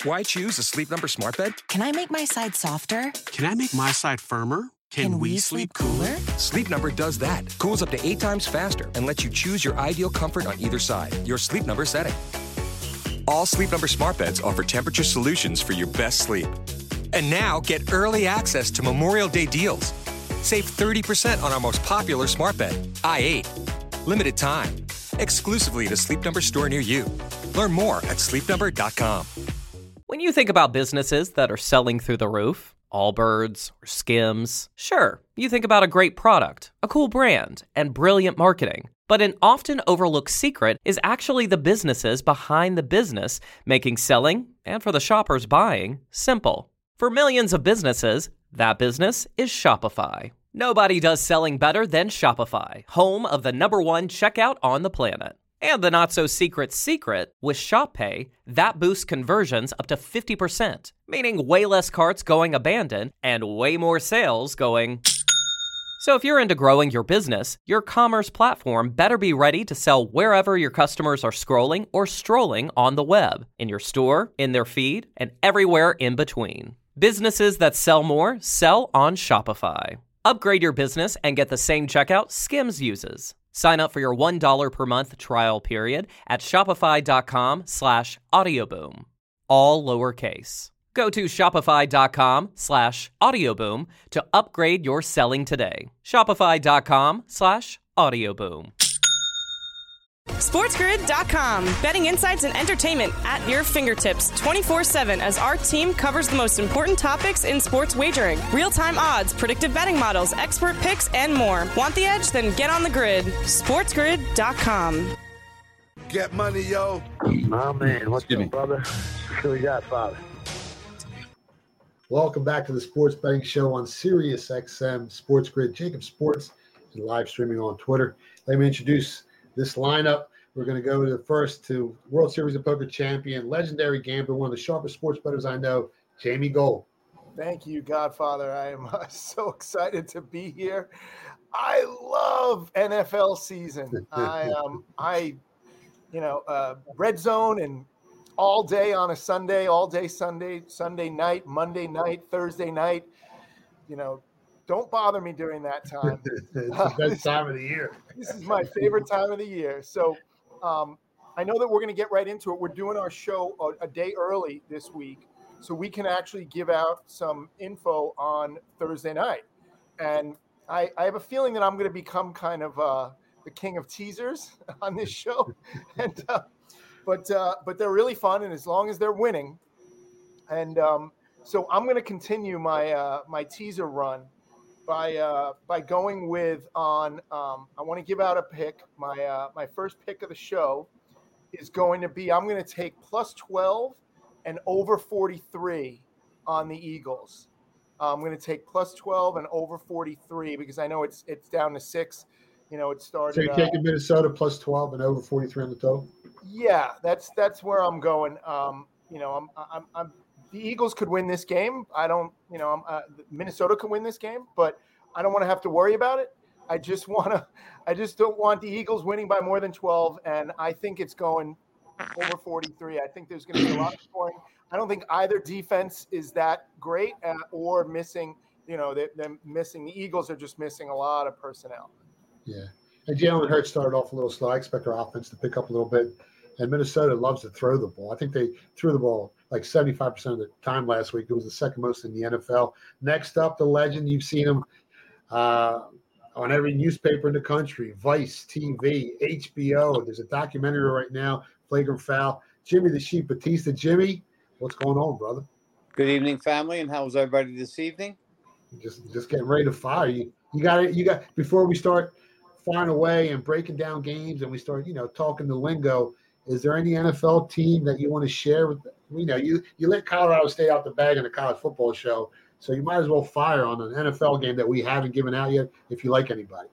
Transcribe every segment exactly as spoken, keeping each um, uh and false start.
Why choose a Sleep Number smart bed? Can I make my side softer? Can I make my side firmer? Can, Can we, we sleep cooler? Sleep Number does that. Cools up to eight times faster and lets you choose your ideal comfort on either side. Your Sleep Number setting. All Sleep Number smart beds offer temperature solutions for your best sleep. And now get early access to Memorial Day deals. Save thirty percent on our most popular smart bed, I eight. Limited time. Exclusively at a Sleep Number store near you. Learn more at sleep number dot com. When you think about businesses that are selling through the roof, Allbirds or Skims, sure, you think about a great product, a cool brand, and brilliant marketing. But an often overlooked secret is actually the businesses behind the business, making selling, and for the shoppers buying, simple. For millions of businesses, that business is Shopify. Nobody does selling better than Shopify, home of the number one checkout on the planet. And the not-so-secret secret, with Shop Pay, that boosts conversions up to fifty percent, meaning way less carts going abandoned and way more sales going... So if you're into growing your business, your commerce platform better be ready to sell wherever your customers are scrolling or strolling on the web, in your store, in their feed, and everywhere in between. Businesses that sell more sell on Shopify. Upgrade your business and get the same checkout Skims uses. Sign up for your one dollar per month trial period at shopify.com slash audioboom. All lowercase. Go to shopify.com slash audioboom to upgrade your selling today. Shopify.com slash audioboom. SportsGrid dot com. Betting insights and entertainment at your fingertips twenty-four seven as our team covers the most important topics in sports wagering. Real-time odds, predictive betting models, expert picks, and more. Want the edge? Then get on the grid. SportsGrid dot com. Get money, yo. My man, what's up, brother? What we got, Father? Welcome back to the Sports Betting Show on Sirius X M Sports Grid. Jacob Sports is live streaming on Twitter. Let me introduce this lineup. We're going to go to the first to World Series of Poker champion, legendary gambler, one of the sharpest sports bettors I know, Jamie Gold. Thank you, Godfather. I am uh, so excited to be here. I love N F L season. I um I you know uh, red zone and all day on a Sunday, all day Sunday, Sunday night, Monday night, Thursday night. You know, don't bother me during that time. It's the best time of the year. This is my favorite time of the year. So um, I know that we're going to get right into it. We're doing our show a, a day early this week, so we can actually give out some info on Thursday night. And I, I have a feeling that I'm going to become kind of uh, the king of teasers on this show. and uh, but uh, but they're really fun, and as long as they're winning, and um, so I'm going to continue my uh, my teaser run. By uh, by going with on, um, I want to give out a pick. My uh, my first pick of the show is going to be, I'm going to take plus twelve and over forty-three on the Eagles. Uh, I'm going to take plus twelve and over forty-three because I know it's it's down to six. You know, it started. So you're taking uh, Minnesota plus twelve and over forty-three on the total? Yeah, that's that's where I'm going. Um, you know, I'm I'm I'm. The Eagles could win this game. I don't, you know, I'm, uh, Minnesota could win this game, but I don't want to have to worry about it. I just want to, I just don't want the Eagles winning by more than twelve, and I think it's going over forty-three. I think there's going to be a lot of scoring. I don't think either defense is that great uh, or missing, you know, they're, they're missing. The Eagles are just missing a lot of personnel. Yeah. And Jalen Hurts started off a little slow. I expect our offense to pick up a little bit. And Minnesota loves to throw the ball. I think they threw the ball like seventy-five percent of the time last week. It was the second most in the N F L. Next up, the legend. You've seen him uh, on every newspaper in the country, Vice T V, H B O. There's a documentary right now, Flagrant Foul. Jimmy the Sheep Batista. Jimmy, what's going on, brother? Good evening, family, and how was everybody this evening? Just just getting ready to fire you. You got it. You got before we start firing away and breaking down games, and we start, you know, talking the lingo. Is there any N F L team that you want to share with? You know, you you let Colorado stay out the bag in the college football show, so you might as well fire on an N F L game that we haven't given out yet. If you like anybody,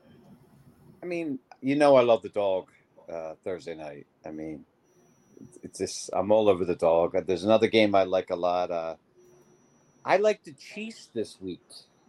I mean, you know, I love the dog uh, Thursday night. I mean, it's just I'm all over the dog. There's another game I like a lot. Uh, I like the Chiefs this week.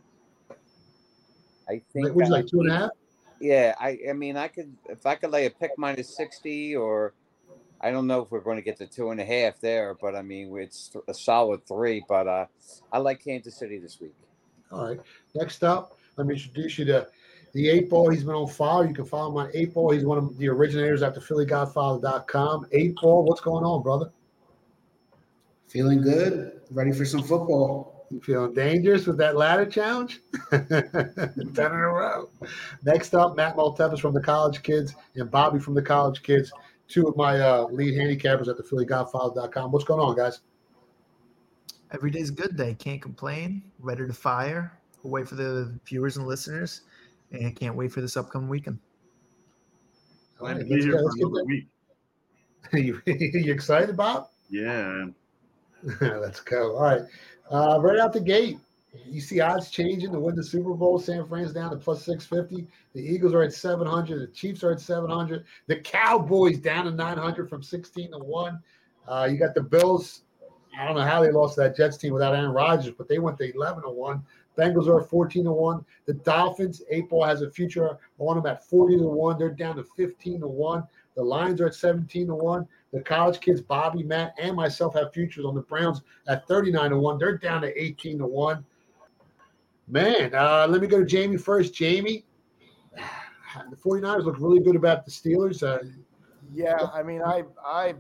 I think. Would you like two and a half? Yeah, I I mean, I could if I could lay a pick minus sixty or. I don't know if we're going to get to two and a half there, but I mean, it's a solid three. But uh, I like Kansas City this week. All right. Next up, let me introduce you to the eight Ball. He's been on fire. You can follow him on eight Ball. He's one of the originators after Philly Godfather dot com. eight Ball, what's going on, brother? Feeling good. Ready for some football. You feeling dangerous with that ladder challenge? ten in a row. Next up, Matt Maltepis from the College Kids and Bobby from the College Kids, two of my uh, lead handicappers at the Philly Godfather dot com. What's going on, guys? Every day's a good day. Can't complain. Ready to fire. We'll wait for the viewers and listeners, and can't wait for this upcoming weekend. All right, let's go. Let's get week. you, you excited, Bob? Yeah. Let's go. All right. Uh, right out the gate, you see odds changing to win the Super Bowl. San Fran's down to plus six fifty. The Eagles are at seven hundred. The Chiefs are at seven hundred. The Cowboys down to nine hundred from sixteen to one. Uh, you got the Bills. I don't know how they lost to that Jets team without Aaron Rodgers, but they went to eleven to one. Bengals are at fourteen to one. The Dolphins, eight Ball has a future on them at forty to one. They're down to fifteen to one. The Lions are at seventeen to one. The College Kids, Bobby, Matt, and myself have futures on the Browns at thirty-nine to one. They're down to eighteen to one. Man, uh, let me go to Jamie first. Jamie, the 49ers look really good about the Steelers. Uh, yeah, I mean, I I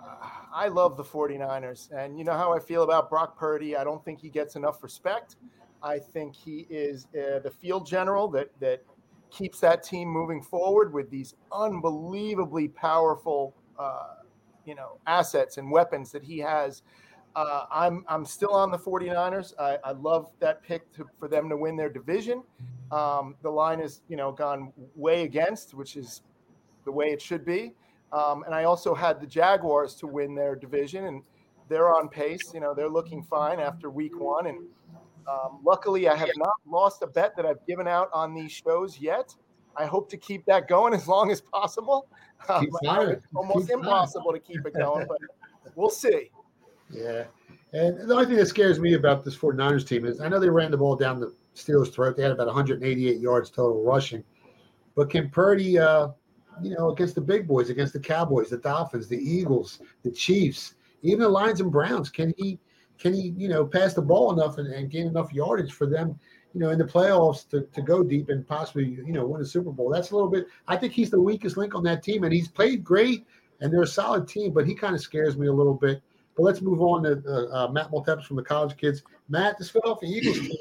I love the 49ers. And you know how I feel about Brock Purdy. I don't think he gets enough respect. I think he is uh, the field general that that keeps that team moving forward with these unbelievably powerful uh you know, assets and weapons that he has. Uh, I'm I'm still on the 49ers. I, I love that pick to, for them to win their division. Um, the line is, you know, gone way against, which is the way it should be. Um, and I also had the Jaguars to win their division, and they're on pace. You know, they're looking fine after week one. And um, luckily, I have not lost a bet that I've given out on these shows yet. I hope to keep that going as long as possible. Um, it's almost keep impossible firing. to keep it going, but we'll see. Yeah. And the only thing that scares me about this 49ers team is I know they ran the ball down the Steelers' throat. They had about one hundred eighty-eight yards total rushing. But can Purdy, uh, you know, against the big boys, against the Cowboys, the Dolphins, the Eagles, the Chiefs, even the Lions and Browns, can he, can he, you know, pass the ball enough and, and gain enough yardage for them, you know, in the playoffs to, to go deep and possibly, you know, win a Super Bowl? That's a little bit – I think he's the weakest link on that team, and he's played great, and they're a solid team, but he kind of scares me a little bit. But let's move on to uh, uh, Matt Maltepis from the College Kids. Matt, this Philadelphia Eagles team,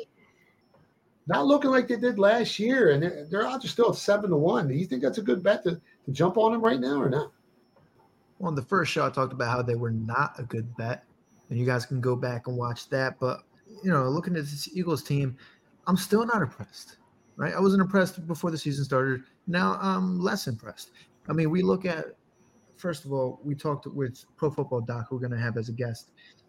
not looking like they did last year, and their, their odds are still at seven to one. Do you think that's a good bet to, to jump on them right now or not? Well, in the first show, I talked about how they were not a good bet, and you guys can go back and watch that. But, you know, looking at this Eagles team, I'm still not impressed, right? I wasn't impressed before the season started. Now I'm less impressed. I mean, we look at, first of all, we talked with Pro Football Doc, who we're going to have as a guest.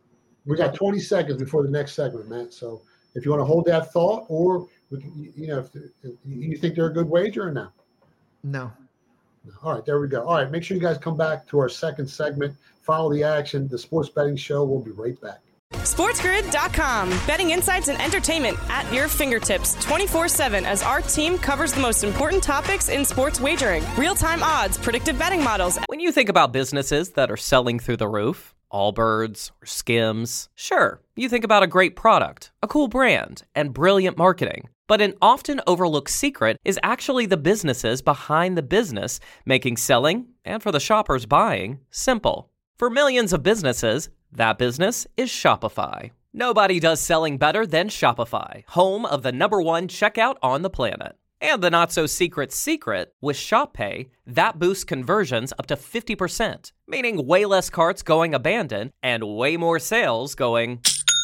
We got twenty seconds before the next segment, Matt. So if you want to hold that thought, or, we can, you know, if, if you think they're a good wager or not? No. All right, there we go. All right, make sure you guys come back to our second segment. Follow the action, the Sports Betting Show. We'll be right back. SportsGrid dot com. Betting insights and entertainment at your fingertips twenty-four seven as our team covers the most important topics in sports wagering. Real-time odds, predictive betting models. When you think about businesses that are selling through the roof, Allbirds or Skims, sure, you think about a great product, a cool brand, and brilliant marketing. But an often overlooked secret is actually the businesses behind the business, making selling, and for the shoppers buying, simple. For millions of businesses, that business is Shopify. Nobody does selling better than Shopify, home of the number one checkout on the planet. And the not-so-secret secret, with ShopPay, that boosts conversions up to fifty percent, meaning way less carts going abandoned and way more sales going...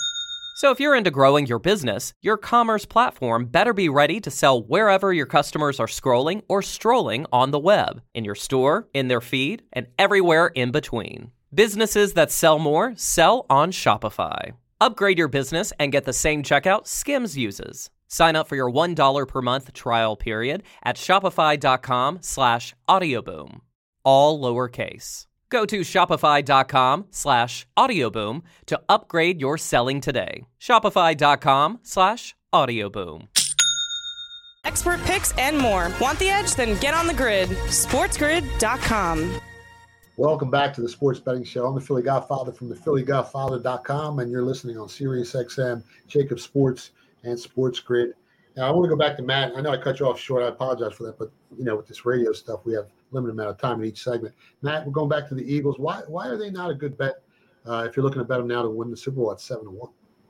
So if you're into growing your business, your commerce platform better be ready to sell wherever your customers are scrolling or strolling on the web, in your store, in their feed, and everywhere in between. Businesses that sell more sell on Shopify. Upgrade your business and get the same checkout Skims uses. Sign up for your one dollar per month trial period at shopify.com slash audioboom. All lowercase. Go to shopify.com slash audioboom to upgrade your selling today. Shopify.com slash audioboom. Expert picks and more. Want the edge? Then get on the grid. SportsGrid dot com. Welcome back to the Sports Betting Show. I'm the Philly Godfather from the Philly Godfather dot com, and you're listening on Sirius X M, Jacob Sports, and Sports Grid. Now, I want to go back to Matt. I know I cut you off short. I apologize for that, but, you know, with this radio stuff, we have a limited amount of time in each segment. Matt, we're going back to the Eagles. Why why are they not a good bet uh, if you're looking to bet them now to win the Super Bowl at seven to one?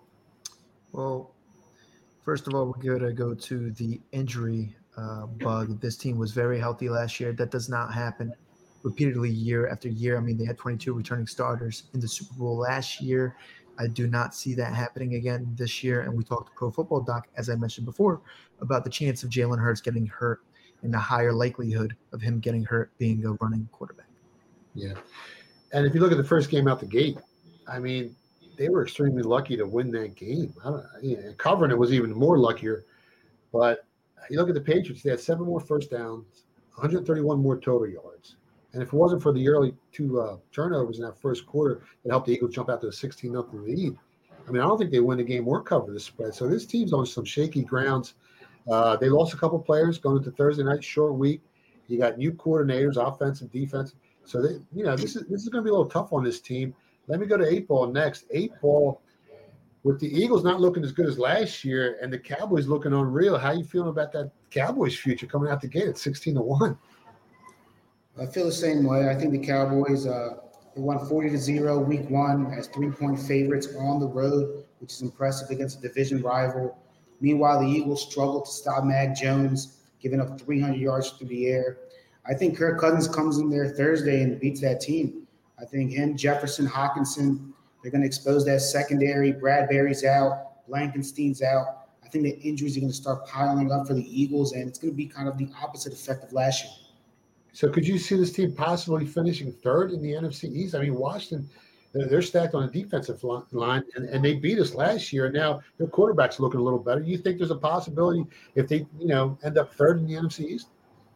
Well, first of all, we're going to go to the injury uh, bug. This team was very healthy last year. That does not happen repeatedly year after year. I mean, they had twenty-two returning starters in the Super Bowl last year. I do not see that happening again this year. And we talked to Pro Football Doc, as I mentioned before, about the chance of Jalen Hurts getting hurt and the higher likelihood of him getting hurt being a running quarterback. Yeah. And if you look at the first game out the gate, I mean, they were extremely lucky to win that game. I don't, you know, covering it was even more luckier. But you look at the Patriots, they had seven more first downs, one hundred thirty-one more total yards. And if it wasn't for the early two uh, turnovers in that first quarter that helped the Eagles jump out to a sixteen nothing lead, I mean, I don't think they win the game or cover the spread. So this team's on some shaky grounds. Uh, they lost a couple players going into Thursday night, short week. You got new coordinators, offensive, defensive. So, they, you know, this is this is going to be a little tough on this team. Let me go to eight ball next. Eight ball, with the Eagles not looking as good as last year and the Cowboys looking unreal, how you feeling about that Cowboys future coming out the gate at sixteen to one? I feel the same way. I think the Cowboys uh, they won forty to zero week one as three-point favorites on the road, which is impressive against a division rival. Meanwhile, the Eagles struggled to stop Mac Jones, giving up three hundred yards through the air. I think Kirk Cousins comes in there Thursday and beats that team. I think him, Jefferson, Hawkinson, they're going to expose that secondary. Bradbury's out. Blankenstein's out. I think the injuries are going to start piling up for the Eagles, and it's going to be kind of the opposite effect of last year. So could you see this team possibly finishing third in the N F C East? I mean, Washington, they're, they're stacked on a defensive line, and, and they beat us last year, and now their quarterback's looking a little better. You think there's a possibility if they, you know, end up third in the N F C East?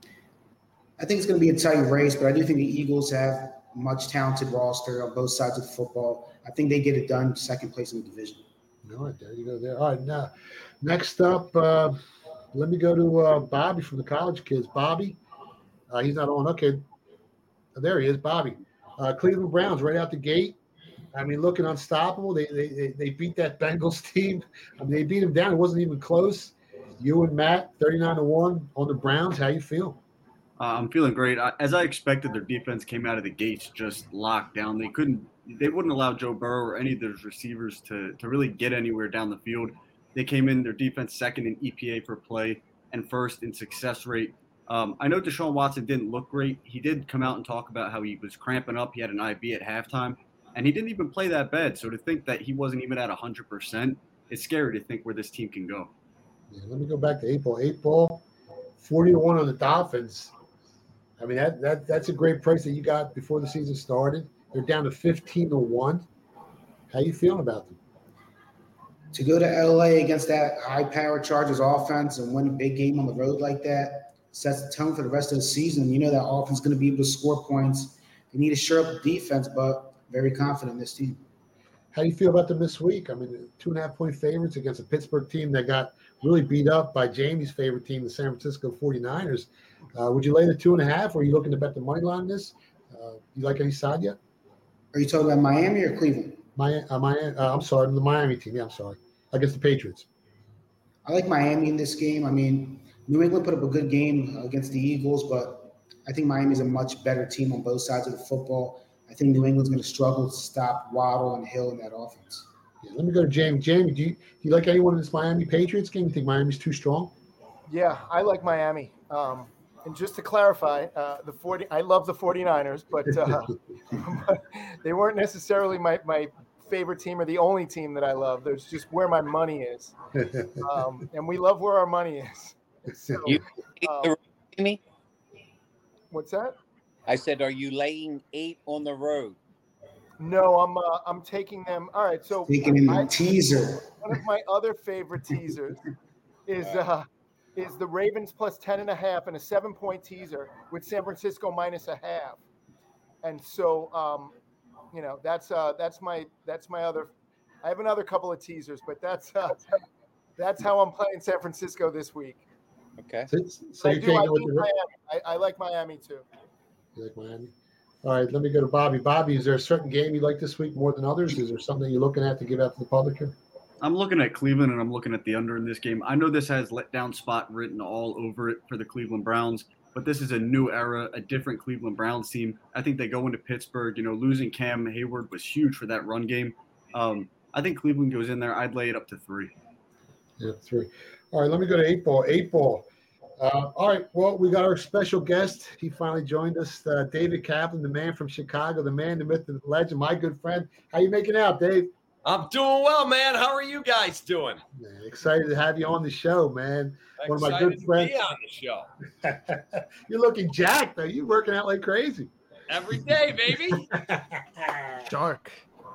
I think it's going to be a tight race, but I do think the Eagles have a much talented roster on both sides of the football. I think they get it done second place in the division. All right, there you go there. All right, now, next up, uh, let me go to uh, Bobby from the College Kids. Bobby. Uh, he's not on. Okay. There he is, Bobby. Uh, Cleveland Browns right out the gate. I mean, looking unstoppable. They they they beat that Bengals team. I mean, they beat them down. It wasn't even close. You and Matt, thirty-nine to one on the Browns. How you feel? Uh, I'm feeling great. As I expected, their defense came out of the gates just locked down. They couldn't – they wouldn't allow Joe Burrow or any of those receivers to, to really get anywhere down the field. They came in, their defense second in E P A per play and first in success rate. Um, I know Deshaun Watson didn't look great. He did come out and talk about how he was cramping up. He had an I V at halftime, and he didn't even play that bad. So to think that he wasn't even at one hundred percent, it's scary to think where this team can go. Yeah, let me go back to eight ball. Eight ball, forty to one on the Dolphins. I mean, that that that's a great price that you got before the season started. They're down to fifteen to one. How you feeling about them? To go to L A against that high-powered Chargers offense and win a big game on the road like that sets the tone for the rest of the season. You know that offense is going to be able to score points. They need to shore up the defense, but very confident in this team. How do you feel about them this week? I mean, two and a half point favorites against a Pittsburgh team that got really beat up by Jamie's favorite team, the San Francisco forty-niners. Uh, would you lay the two and a half, or are you looking to bet the money line on this? Uh, you like any side yet? Are you talking about Miami or Cleveland? My, uh, my, uh, I'm sorry, the Miami team. Yeah, I'm sorry. Against the Patriots. I like Miami in this game. I mean, New England put up a good game against the Eagles, but I think Miami's a much better team on both sides of the football. I think New England's going to struggle to stop Waddle and Hill in that offense. Yeah, let me go to Jamie. Jamie, do you, do you like anyone in this Miami Patriots game? You think Miami's too strong? Yeah, I like Miami. Um, and just to clarify, uh, the forty, I love the forty-niners, but uh, they weren't necessarily my, my favorite team or the only team that I love. There's just where my money is. Um, and we love where our money is. So, you um, me? What's that? I said, are you laying eight on the road? No, I'm uh, I'm taking them. All right, so taking in the I, teaser. One of my other favorite teasers is uh, is the Ravens plus ten and a half and a seven point teaser with San Francisco minus a half. And so, um, you know, that's uh, that's my that's my other. I have another couple of teasers, but that's uh, that's how I'm playing San Francisco this week. Okay. So, so I, you're do, taking I, it with do the Miami. I, I like Miami too. You like Miami? All right, let me go to Bobby. Bobby, is there a certain game you like this week more than others? Is there something you're looking at to give out to the public here? I'm looking at Cleveland, and I'm looking at the under in this game. I know this has letdown spot written all over it for the Cleveland Browns, but this is a new era, a different Cleveland Browns team. I think they go into Pittsburgh. You know, losing Cam Hayward was huge for that run game. Um, I think Cleveland goes in there. I'd lay it up to three. Yeah, three. All right, let me go to eight ball. Eight ball. Uh, all right, well, we got our special guest. He finally joined us, uh, David Kaplan, the man from Chicago, the man, the myth, the legend, my good friend. How you making out, Dave? I'm doing well, man. How are you guys doing? Man, excited to have you on the show, man. I'm One of my good friends. To be on the show. You're looking jacked, though. You're working out like crazy. Every day, baby. Shark.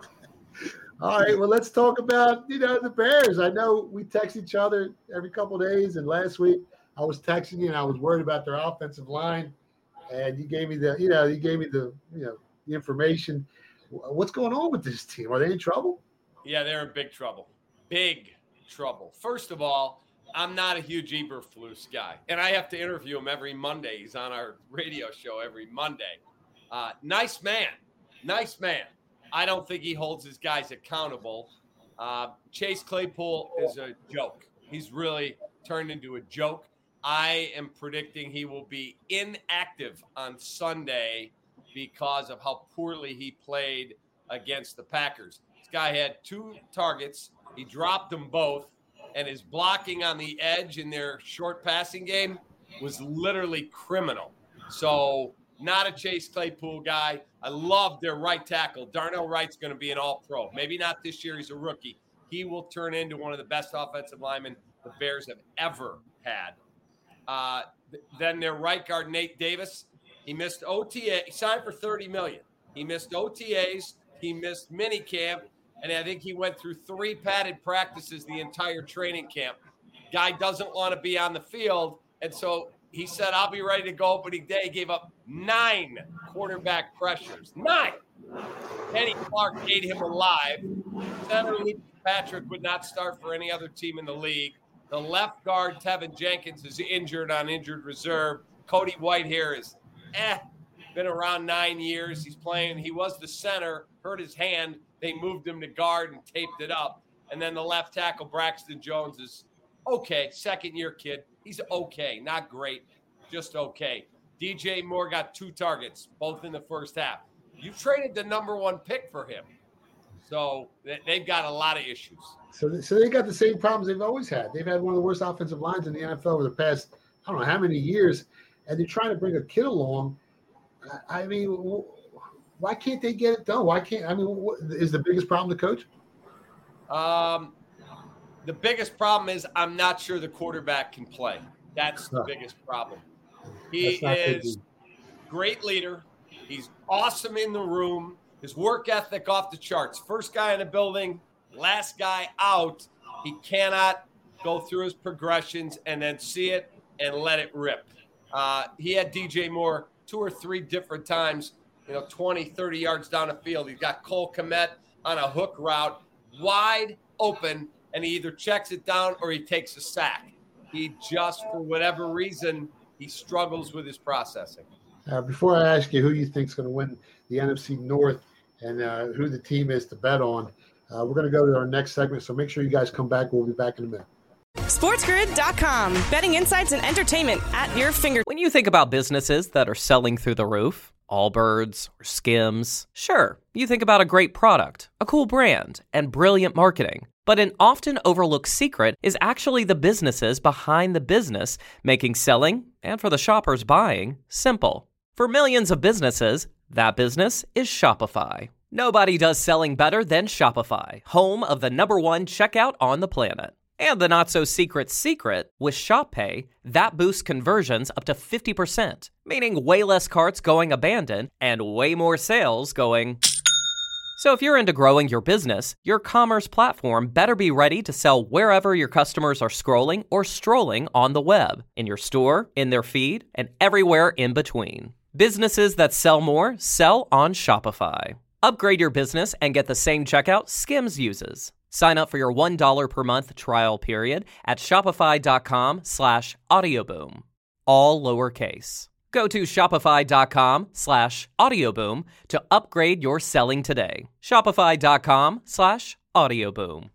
All right, well, let's talk about, you know, the Bears. I know we text each other every couple of days, and last week I was texting you, and I was worried about their offensive line, and you gave me the, you know, you gave me the, you know, the information. What's going on with this team? Are they in trouble? Yeah, they're in big trouble. Big trouble. First of all, I'm not a huge Eberflus guy, and I have to interview him every Monday. He's on our radio show every Monday. Uh, nice man. Nice man. I don't think he holds his guys accountable. Uh, Chase Claypool is a joke. He's really turned into a joke. I am predicting he will be inactive on Sunday because of how poorly he played against the Packers. This guy had two targets. He dropped them both, and his blocking on the edge in their short passing game was literally criminal. So not a Chase Claypool guy. I love their right tackle. Darnell Wright's going to be an all-pro. Maybe not this year. He's a rookie. He will turn into one of the best offensive linemen the Bears have ever had. Uh, th- then their right guard, Nate Davis, he missed O T A. He signed for thirty million dollars. He missed O T As. He missed minicamp. And I think he went through three padded practices the entire training camp. Guy doesn't want to be on the field. And so he said, I'll be ready to go opening day. He gave up nine quarterback pressures. Nine. Kenny Clark ate him alive. Center Luke Patrick would not start for any other team in the league. The left guard, Tevin Jenkins, is injured on injured reserve. Cody Whitehair is eh, been around nine years. He's playing. He was the center, hurt his hand. They moved him to guard and taped it up. And then the left tackle, Braxton Jones, is okay. Second-year kid. He's okay. Not great, just okay. D J Moore got two targets, both in the first half. You traded the number one pick for him. So they've got a lot of issues. So, so they got the same problems they've always had. They've had one of the worst offensive lines in the N F L over the past, I don't know how many years, and they're trying to bring a kid along. I mean, why can't they get it done? Why can't, I mean, what, is the biggest problem the coach? Um, the biggest problem is I'm not sure the quarterback can play. That's the biggest problem. He is great leader. He's awesome in the room. His work ethic off the charts. First guy in the building, last guy out. He cannot go through his progressions and then see it and let it rip. Uh, he had D J Moore two or three different times, you know, twenty, thirty yards down the field. He's got Cole Kmet on a hook route, wide open, and he either checks it down or he takes a sack. He just, for whatever reason, he struggles with his processing. Uh, before I ask you who you think is going to win the N F C North and uh, who the team is to bet on, uh, we're going to go to our next segment, so make sure you guys come back. We'll be back in a minute. SportsGrid dot com. Betting insights and entertainment at your fingertips. When you think about businesses that are selling through the roof, Allbirds or Skims, sure, you think about a great product, a cool brand, and brilliant marketing. But an often overlooked secret is actually the businesses behind the business, making selling, and for the shoppers buying, simple. For millions of businesses, that business is Shopify. Nobody does selling better than Shopify, home of the number one checkout on the planet. And the not-so-secret secret, with Shop Pay, that boosts conversions up to fifty percent, meaning way less carts going abandoned and way more sales going... So if you're into growing your business, your commerce platform better be ready to sell wherever your customers are scrolling or strolling on the web, in your store, in their feed, and everywhere in between. Businesses that sell more sell on Shopify. Upgrade your business and get the same checkout Skims uses. Sign up for your one dollar per month trial period at shopify.com slash audioboom. All lowercase. Go to shopify.com slash audioboom to upgrade your selling today. Shopify.com slash audioboom.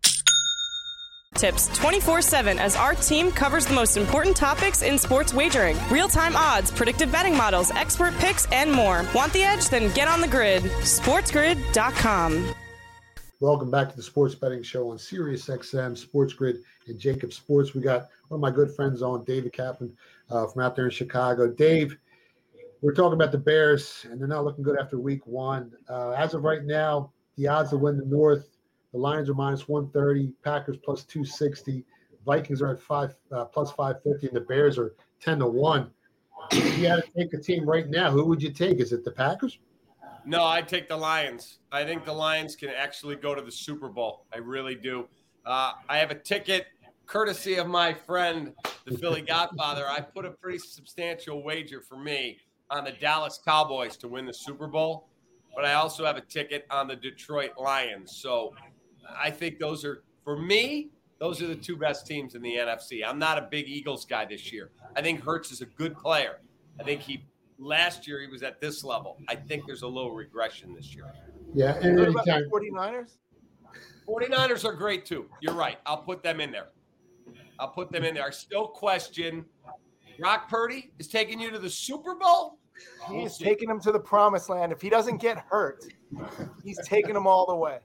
Tips twenty-four seven as our team covers the most important topics in sports wagering. Real-time odds, predictive betting models, expert picks, and more. Want the edge? Then get on the grid. sports grid dot com. Welcome back to the Sports Betting Show on Sirius X M, Sports Grid, and Jacob Sports. We got one of my good friends on, David Kaplan, uh, from out there in Chicago. Dave, we're talking about the Bears, and they're not looking good after week one. Uh, as of right now, the odds to win the North, the Lions are minus one thirty, Packers plus two sixty, Vikings are at five uh, plus five fifty, and the Bears are ten to one. If you had to take a team right now, who would you take? Is it the Packers? No, I'd take the Lions. I think the Lions can actually go to the Super Bowl. I really do. Uh, I have a ticket, courtesy of my friend, the Philly Godfather. I put a pretty substantial wager for me on the Dallas Cowboys to win the Super Bowl, but I also have a ticket on the Detroit Lions. So I think those are, for me, those are the two best teams in the N F C. I'm not a big Eagles guy this year. I think Hurts is a good player. I think he last year he was at this level. I think there's a little regression this year. Yeah, and what about the forty-niners? forty-niners are great too. You're right. I'll put them in there. I'll put them in there. I still question Brock Purdy is taking you to the Super Bowl. He is taking him to the promised land. If he doesn't get hurt, he's taking him all the way.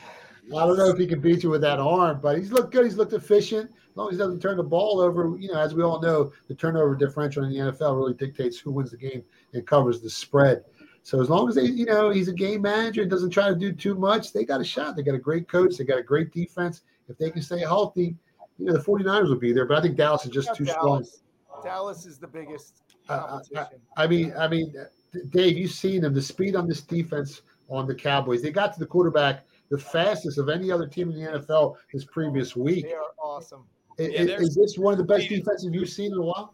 I don't know if he can beat you with that arm, but he's looked good. He's looked efficient. As long as he doesn't turn the ball over, you know, as we all know, the turnover differential in the N F L really dictates who wins the game and covers the spread. So as long as they, you know, he's a game manager and doesn't try to do too much, they got a shot. They got a great coach. They got a great defense. If they can stay healthy, you know, the forty-niners will be there. But I think Dallas is just too Dallas. strong. Dallas is the biggest Uh, competition. I, I mean, I mean, Dave, you've seen them. The speed on this defense on the Cowboys. They got to the quarterback the fastest of any other team in the N F L this previous week. They are awesome. Is, Yeah, is this one of the best defenses you've seen in a while?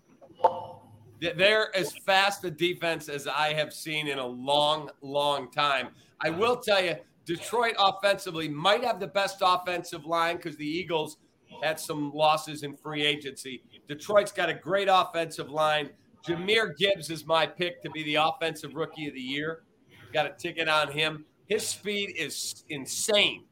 They're as fast a defense as I have seen in a long, long time. I will tell you, Detroit offensively might have the best offensive line because the Eagles had some losses in free agency. Detroit's got a great offensive line. Jahmyr Gibbs is my pick to be the offensive rookie of the year. Got a ticket on him. His speed is insane.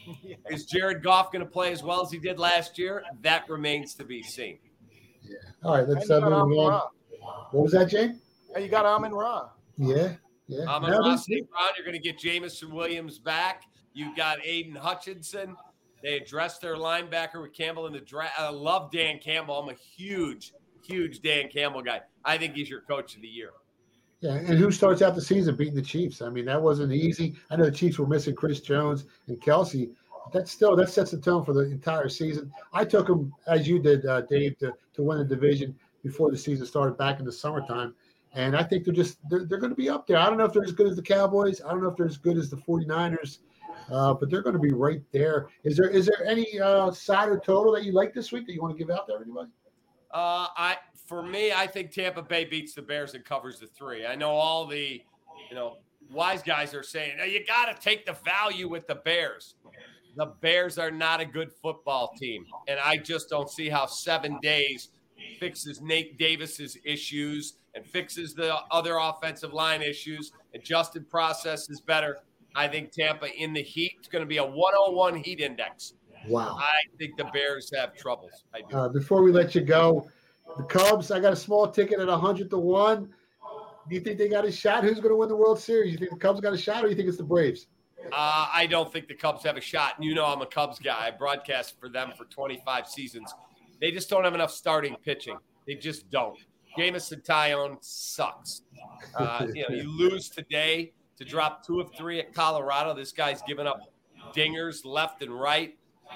Is Jared Goff going to play as well as he did last year? That remains to be seen. Yeah. All right, let's And uh, you got move Amon on. Ra. What was that, Jay? And you got Amon Ra. Yeah, yeah. Amon Now Ra, this- Saint Brown, you're going to get Jamison Williams back. You've got Aiden Hutchinson. They addressed their linebacker with Campbell in the draft. I love Dan Campbell. I'm a huge, huge Dan Campbell guy. I think he's your coach of the year. Yeah, and who starts out the season beating the Chiefs? I mean, that wasn't easy. I know the Chiefs were missing Chris Jones and Kelsey. But that's still that sets the tone for the entire season. I took them, as you did, uh, Dave, to, to win the division before the season started back in the summertime. And I think they're just they're, they're going to be up there. I don't know if they're as good as the Cowboys. I don't know if they're as good as the forty-niners, uh, but they're going to be right there. Is there is there any uh, side or total that you like this week that you want to give out to everybody? Uh, I for me, I think Tampa Bay beats the Bears and covers the three. I know all the, you know, wise guys are saying, "Now you got to take the value with the Bears." The Bears are not a good football team, and I just don't see how seven days fixes Nate Davis's issues and fixes the other offensive line issues. Adjusted process is better. I think Tampa in the heat is going to be a one oh one heat index. Wow. I think the Bears have troubles. I do. Uh, before we let you go, the Cubs, I got a small ticket at one hundred to one. Do you think they got a shot? Who's going to win the World Series? You think the Cubs got a shot, or you think it's the Braves? Uh, I don't think the Cubs have a shot. And you know I'm a Cubs guy. I broadcast for them for twenty-five seasons. They just don't have enough starting pitching. They just don't. Jameson Taillon sucks. Uh, you know, you lose today to drop two of three at Colorado. This guy's giving up dingers left and right.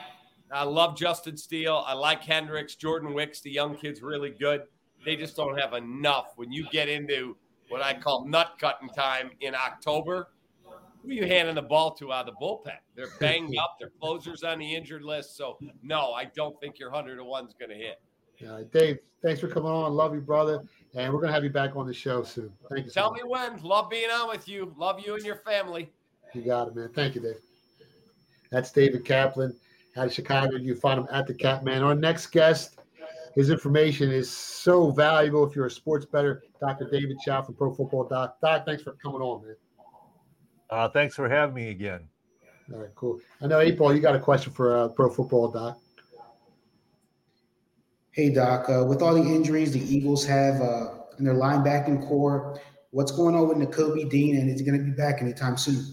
I love Justin Steele. I like Hendricks. Jordan Wicks, the young kid's really good. They just don't have enough. When you get into what I call nut cutting time in October, who are you handing the ball to out of the bullpen? They're banged up. They're closers on the injured list. So, no, I don't think your one hundred to one is going to hit. Uh, Dave, thanks for coming on. Love you, brother. And we're going to have you back on the show soon. Thank you so Tell much. me when. Love being on with you. Love you and your family. You got it, man. Thank you, Dave. That's David Kaplan out of Chicago. You can find him at the Capman. Our next guest, His information is so valuable if you're a sports bettor. Doctor David Chow from Pro Football Doc. Doc, thanks for coming on, man. Uh, thanks for having me again. All right, cool. I know, eight Ball, you got a question for uh, Pro Football Doc. Hey, Doc. Uh, with all the injuries the Eagles have uh, in their linebacking core, what's going on with Nakobe Dean, and is he going to be back anytime soon?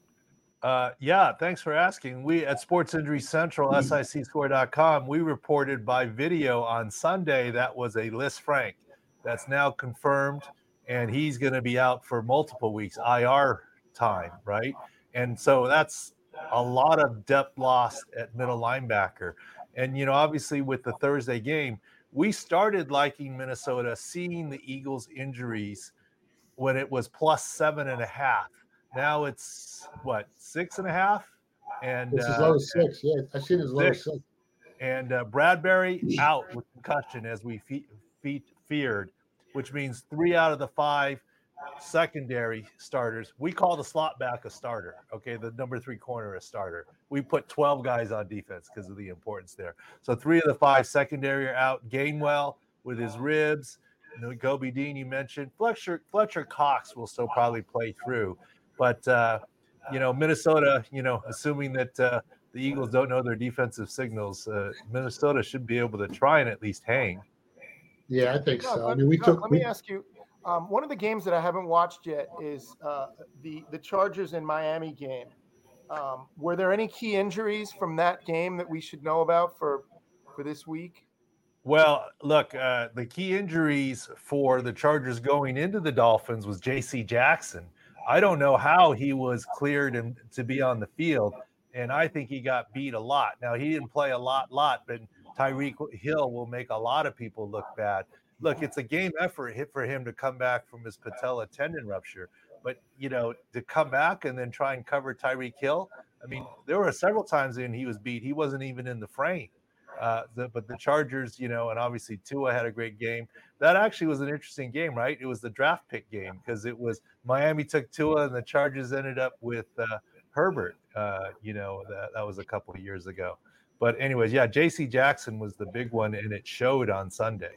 Uh, yeah, thanks for asking. We at Sports Injury Central, S I C score dot com, we reported by video on Sunday that was a Lisfranc. That's now confirmed, and he's going to be out for multiple weeks, I R time, right? And so that's a lot of depth lost at middle linebacker. And, you know, obviously with the Thursday game, we started liking Minnesota, seeing the Eagles' injuries when it was plus seven and a half. Now it's what, six and a half? And It's as uh, low as six. Yeah, I've seen it as low as six. And uh, Bradbury out with concussion, as we fe- fe- feared, which means three out of the five secondary starters. We call the slot back a starter. Okay, the number three corner a starter. We put twelve guys on defense because of the importance there. So three of the five secondary are out. Gainwell with his ribs. Nakobe Dean, you mentioned. Fletcher Fletcher Cox will still probably play through. But, uh, you know, Minnesota, you know, assuming that uh, the Eagles don't know their defensive signals, uh, Minnesota should be able to try and at least hang. Yeah, I think Doug, so. I let, mean, we Doug, took. let we, me ask you, um, one of the games that I haven't watched yet is uh, the, the Chargers and Miami game. Um, were there any key injuries from that game that we should know about for, for this week? Well, look, uh, the key injuries for the Chargers going into the Dolphins was J C Jackson. I don't know how he was cleared and to be on the field, and I think he got beat a lot. Now, he didn't play a lot, lot, but Tyreek Hill will make a lot of people look bad. Look, it's a game effort hit for him to come back from his patella tendon rupture, but, you know, to come back and then try and cover Tyreek Hill, I mean, there were several times when he was beat. He wasn't even in the frame. Uh, the, but the Chargers, you know, and obviously Tua had a great game. That actually was an interesting game, right? It was the draft pick game because it was Miami took Tua and the Chargers ended up with uh, Herbert. Uh, you know, that, that was a couple of years ago. But anyways, yeah, J C Jackson was the big one, and it showed on Sunday.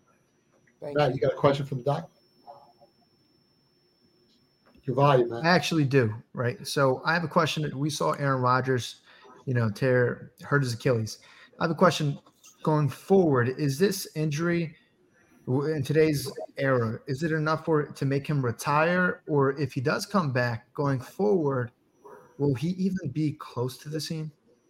Thank Matt, you. you got a question for the doc? Your volume, Matt. I actually do, right? So I have a question. We saw Aaron Rodgers, you know, tear hurt his Achilles. I have a question going forward. Is this injury in today's era, is it enough for to make him retire? Or if he does come back going forward, will he even be close to the scene?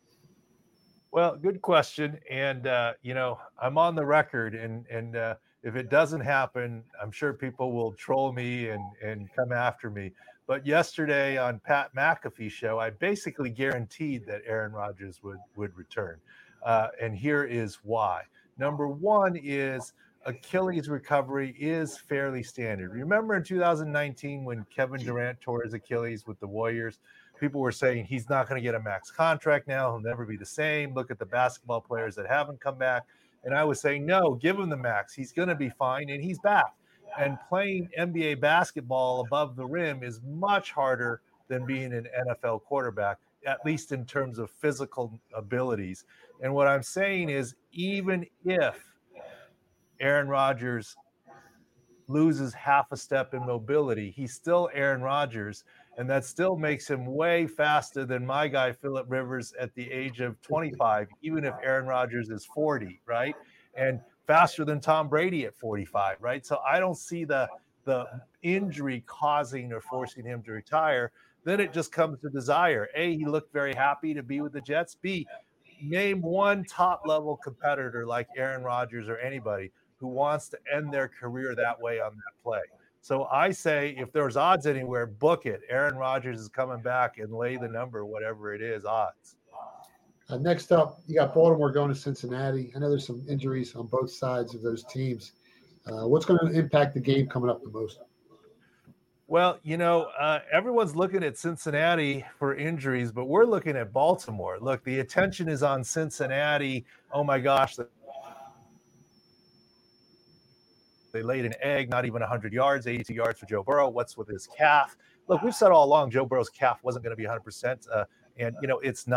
Well, good question. And, uh, you know, I'm on the record, and, and uh, if it doesn't happen, I'm sure people will troll me and, and come after me. But yesterday on Pat McAfee's show, I basically guaranteed that Aaron Rodgers would, would return. Uh, and here is why. Number one is Achilles recovery is fairly standard. Remember in two thousand nineteen when Kevin Durant tore his Achilles with the Warriors, people were saying he's not going to get a max contract now. He'll never be the same. Look at the basketball players that haven't come back. And I was saying, no, give him the max. He's going to be fine, and he's back. And playing N B A basketball above the rim is much harder than being an N F L quarterback, at least in terms of physical abilities. And what I'm saying is, even if Aaron Rodgers loses half a step in mobility, he's still Aaron Rodgers, and that still makes him way faster than my guy Phillip Rivers at the age of twenty-five, even if Aaron Rodgers is forty, right? And faster than Tom Brady at forty-five, right? So I don't see the the injury causing or forcing him to retire. Then it just comes to desire. A, he looked very happy to be with the Jets. B, name one top-level competitor like Aaron Rodgers or anybody who wants to end their career that way on that play. So I say if there's odds anywhere, book it. Aaron Rodgers is coming back and lay the number, whatever it is, odds. Uh, next up, you got Baltimore going to Cincinnati. I know there's some injuries on both sides of those teams. Uh, what's going to impact the game coming up the most? Well, you know, uh, everyone's looking at Cincinnati for injuries, but we're looking at Baltimore. Look, the attention is on Cincinnati. Oh, my gosh. They laid an egg, not even one hundred yards, eighty-two yards for Joe Burrow. What's with his calf? Look, we've said all along Joe Burrow's calf wasn't going to be one hundred percent. Uh, and, you know, it's not.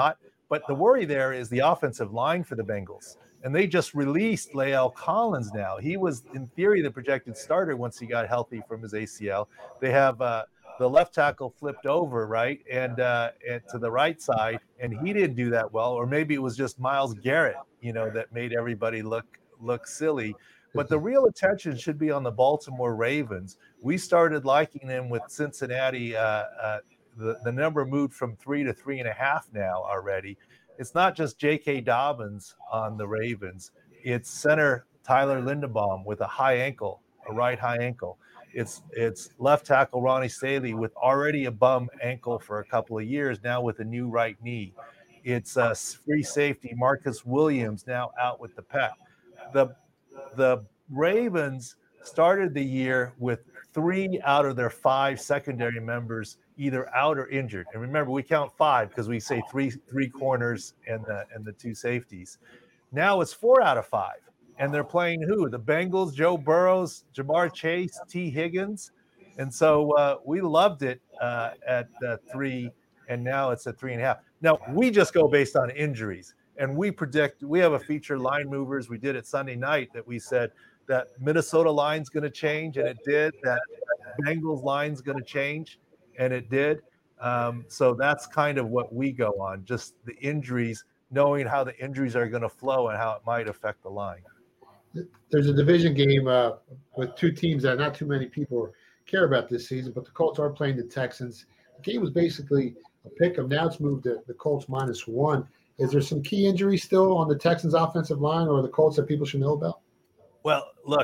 But the worry there is the offensive line for the Bengals. And they just released Lael Collins now. He was, in theory, the projected starter once he got healthy from his A C L. They have uh, the left tackle flipped over, right, and, uh, and to the right side, and he didn't do that well. Or maybe it was just Myles Garrett, you know, that made everybody look look silly. But the real attention should be on the Baltimore Ravens. We started liking them with Cincinnati. Uh, uh, the, the number moved from three to three and a half now already. It's not just J K. Dobbins on the Ravens. It's center Tyler Linderbaum with a high ankle, a right high ankle. It's it's left tackle Ronnie Stanley with already a bum ankle for a couple of years, now with a new right knee. It's uh, free safety Marcus Williams now out with the pec. The the Ravens started the year with three out of their five secondary members either out or injured. And remember, we count five because we say three three corners and the and the two safeties. Now it's four out of five. And they're playing who? The Bengals, Joe Burrows, Jamar Chase, T. Higgins. And so uh, we loved it uh, at uh, three, and now it's at three and a half. Now, we just go based on injuries. And we predict, we have a feature line movers. We did it Sunday night that we said that Minnesota line's going to change, and it did. That Bengals line's going to change, and it did. Um, so that's kind of what we go on, just the injuries, knowing how the injuries are going to flow and how it might affect the line. There's a division game uh, with two teams that not too many people care about this season, but the Colts are playing the Texans. The game was basically a pick 'em. Now it's moved to the Colts minus one. Is there some key injuries still on the Texans offensive line or the Colts that people should know about? Well, look,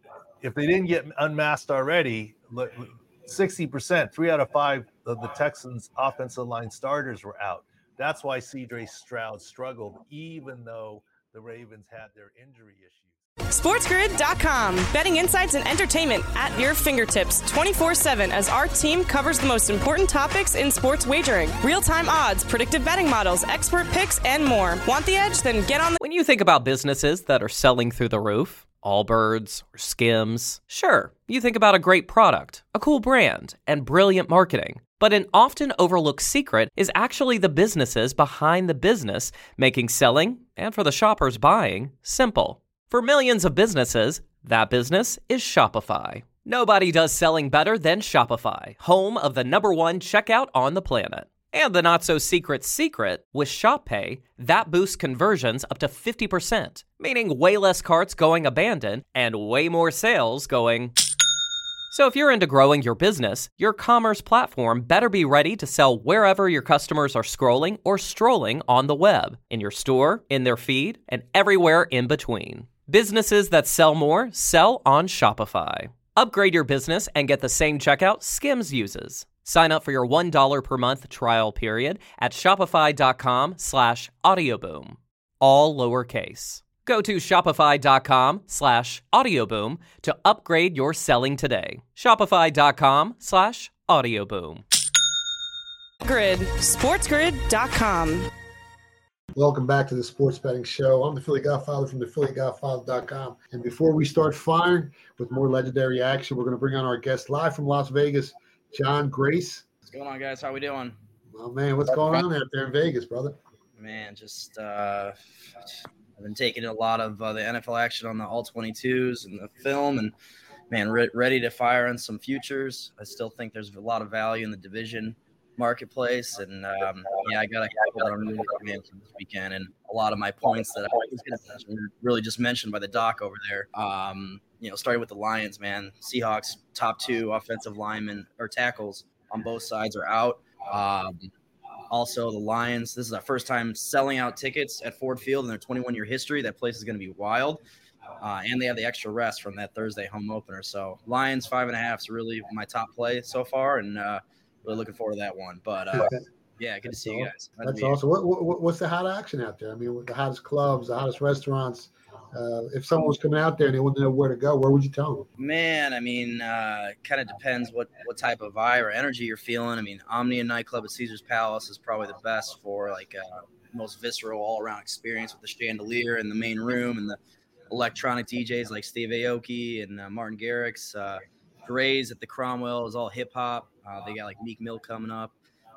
if they didn't get unmasked already, look, sixty percent, three out of five of the Texans offensive line starters were out. That's why C J Stroud struggled, even though the Ravens had their injury issues. SportsGrid dot com. Betting insights and entertainment at your fingertips twenty-four seven as our team covers the most important topics in sports wagering. Real-time odds, predictive betting models, expert picks, and more. Want the edge? Then get on the... When you think about businesses that are selling through the roof, Allbirds or Skims, sure, you think about a great product, a cool brand, and brilliant marketing. But an often overlooked secret is actually the businesses behind the business, making selling, and for the shoppers buying, simple. For millions of businesses, that business is Shopify. Nobody does selling better than Shopify, home of the number one checkout on the planet. And the not-so-secret secret, with Shop Pay, that boosts conversions up to fifty percent, meaning way less carts going abandoned and way more sales going... So if you're into growing your business, your commerce platform better be ready to sell wherever your customers are scrolling or strolling on the web, in your store, in their feed, and everywhere in between. Businesses that sell more sell on Shopify. Upgrade your business and get the same checkout Skims uses. Sign up for your one dollar per month trial period at shopify.com slash audioboom. All lowercase. Go to shopify.com slash audioboom to upgrade your selling today. Shopify.com slash audioboom. Grid. SportsGrid dot com. Welcome back to the Sports Betting Show. I'm the Philly Godfather from the philly godfather dot com. And before we start firing with more legendary action, we're going to bring on our guest live from Las Vegas, John Grace. What's going on, guys? How we doing? Oh, man, what's going on out there in Vegas, brother? Man, just uh, I've been taking a lot of uh, the N F L action on the all twenty-twos and the film, and, man, re- ready to fire on some futures. I still think there's a lot of value in the division marketplace, and um, yeah, I got a couple that I'm really looking into this weekend, and a lot of my points that I was going to mention were really just mentioned by the doc over there. Um, you know, starting with the Lions, man, Seahawks top two offensive linemen or tackles on both sides are out. Um, also, the Lions, this is our first time selling out tickets at Ford Field in their twenty-one year history. That place is going to be wild. Uh, and they have the extra rest from that Thursday home opener. So Lions five and a half is really my top play so far, and uh, really looking forward to that one. But uh, yeah, good to see you guys. Glad That's awesome. What, what, what's the hot action out there? I mean, the hottest clubs, the hottest restaurants. Uh, if someone was coming out there and they wouldn't know where to go, where would you tell them? Man, I mean, uh, kind of depends what, what type of vibe or energy you're feeling. I mean, Omnia nightclub at Caesar's Palace is probably the best for like uh, most visceral all-around experience with the chandelier in the main room and the electronic D Js like Steve Aoki and uh, Martin Garrix. Uh, Gray's at the Cromwell is all hip-hop. Uh, they got like Meek Mill coming up.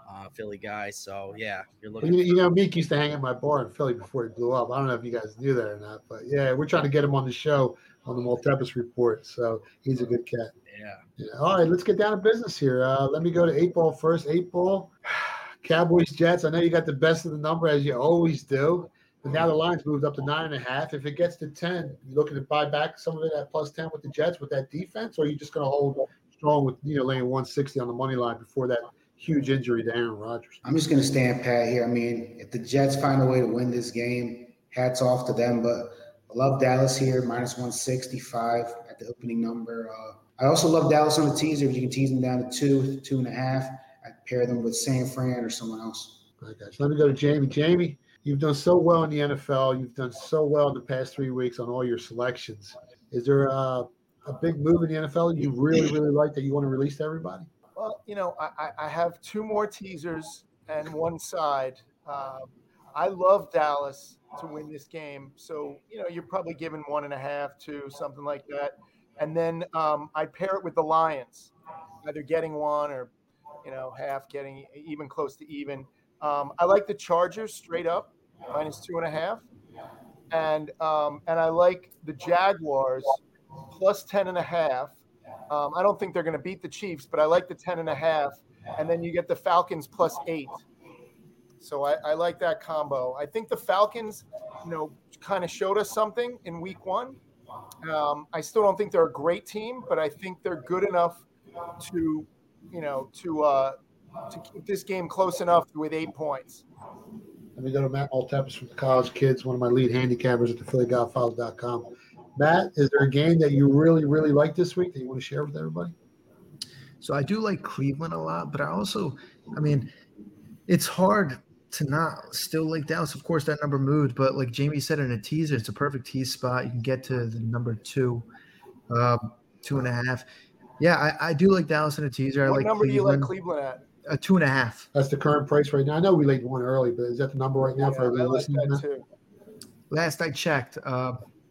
uh, Philly guy. So yeah, you're looking. You, you know, Meek used to hang at my bar in Philly before he blew up. I don't know if you guys knew that or not, but yeah, we're trying to get him on the show on the Multipus Report. So he's a good cat. Yeah. yeah. All right, let's get down to business here. Uh, let me go to eight ball first. Eight ball, Cowboys Jets. I know you got the best of the number as you always do, but now the line's moved up to nine and a half. If it gets to ten, you looking to buy back some of it at plus ten with the Jets with that defense, or are you just going to hold strong with you know laying one sixty on the money line before that huge injury to Aaron Rodgers? I'm just going to stand pat here. I mean, if the Jets find a way to win this game, hats off to them. But I love Dallas here, minus one sixty-five at the opening number. Uh, I also love Dallas on the teaser. If you can tease them down to two, two and a half, I'd pair them with San Fran or someone else. All right, guys. Let me go to Jamie. Jamie, you've done so well in the N F L. You've done so well in the past three weeks on all your selections. Is there a, a big move in the N F L you really, really like that you want to release to everybody? Well, you know, I, I have two more teasers and one side. Um, I love Dallas to win this game. So, you know, you're probably giving one and a half, two, something like that. And then um, I pair it with the Lions, either getting one or, you know, half, getting even close to even. Um, I like the Chargers straight up, minus two and a half. And, um, and I like the Jaguars plus ten and a half. Um, I don't think they're going to beat the Chiefs, but I like the ten and a half. And then you get the Falcons plus eight. So I, I like that combo. I think the Falcons, you know, kind of showed us something in week one. Um, I still don't think they're a great team, but I think they're good enough to, you know, to uh, to keep this game close enough with eight points. Let me go to Matt Maltepis from the College Kids, one of my lead handicappers at the Philly Godfather dot com. Matt, is there a game that you really, really like this week that you want to share with everybody? So I do like Cleveland a lot, but I also, I mean, it's hard to not still like Dallas. Of course, that number moved, but like Jamie said in a teaser, it's a perfect tease spot. You can get to the number two, um, two and a half. Yeah, I, I do like Dallas in a teaser. I What like number Cleveland. do you like Cleveland at? A two and a half. That's the current price right now. I know we laid one early, but is that the number right now Yeah, for everyone I like listening? that Matt? too. Last I checked, uh,